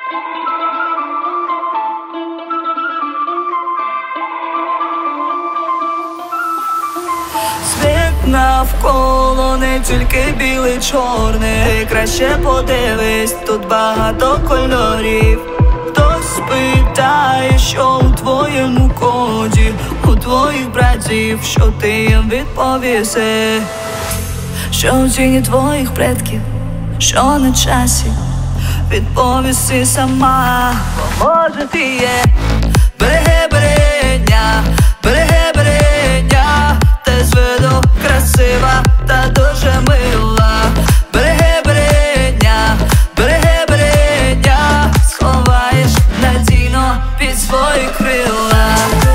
Світ навколо не тільки білий, чорний. Краще подивись, тут багато кольорів. Хтось питає, що у твоєму коді, у твоїх братів, що ти їм відповіси, що в тіні твоїх предків, що на часі, відповісти сама, бо може ти є. Береги, береня, береги, береня, ти з виду красива та дуже мила. Береги, береня, береги, береня, сховаєш надійно під свої крила.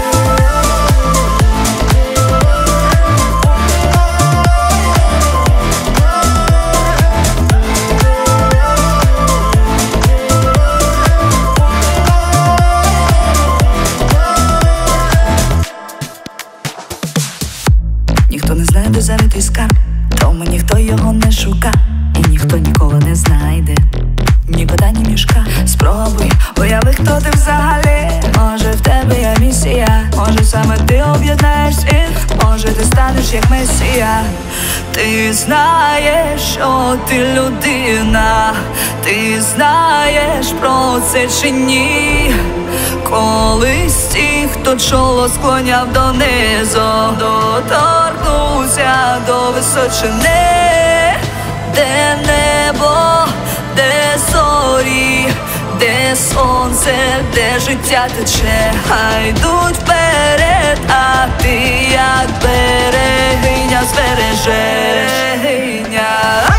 Ніхто не знає, де заритий скарб, тому ніхто його не шука, і ніхто ніколи не знайде ні кота, ні мішка. Спробуй, уяви, хто ти взагалі. Може в тебе є місія, може саме ти об'єднаєш всіх, може ти станеш як месія. Ти знаєш, що ти людина, ти знаєш про це чи ні? Колись ті, хто чоло склоняв донизу, доторкнувся до височини, де небо, де зорі, де сонце, де життя тече, хай йдуть вперед, а ти як берегиня збережеш.